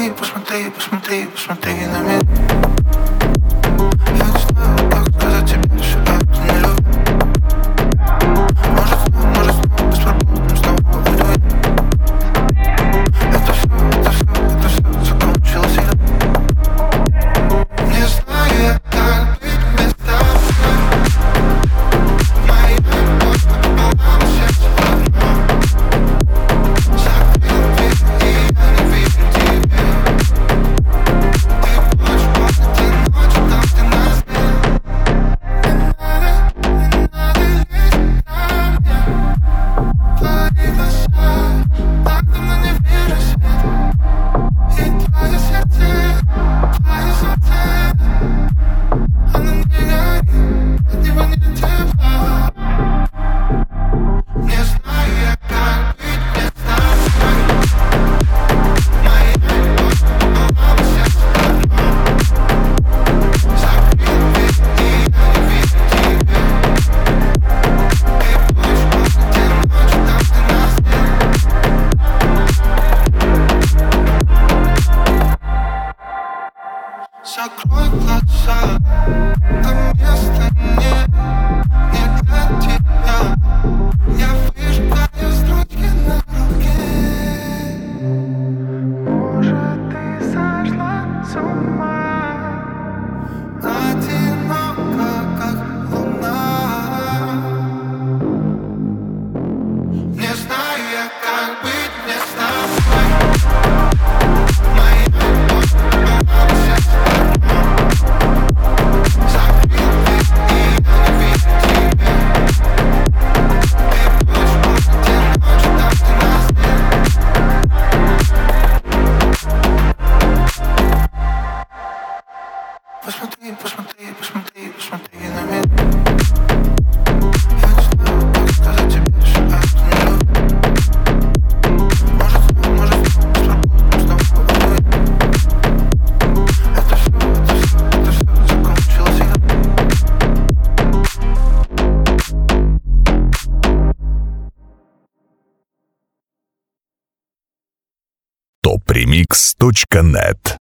Посмотри, посмотри, посмотри, посмотри на меня. Я не знаю, как сказать тебе, что это не любовь. Может, беспробудным снова уйду я. Это все закончилось я. Не знаю, как быть без тобой. Моя любовь попала в сердце одно. Закрыл дверь, и я не верю тебе. Ты больше помни те ночи, там ты нас нет. Не надо лезть ко мне. Твои глаза так давно не вижу свет. И твое сердце, оно не горит, от него нет тепла. Не знаю я, как быть без тобой. Моя любовь попала в сердце одно. Закрыл дверь, и я не верю тебе. Ты больше помни те ночи, там ты нас нет. Закрой глаза, там места нет, не для тебя. Я выжигаю строчки на руке. Может, ты сошла с ума, одинока, как луна. Не знаю я, как быть без тобой. Моя любовь попала в сердце одно. Закрыл дверь, и я не верю тебе. Ты больше помни те ночи, там ты нас нет. Посмотри, посмотри, посмотри, посмотри на меня. Я не знаю, как сказать тебе, что это не любовь. Может, беспробудным снова уйду я. Это все закончилось я. topremix.net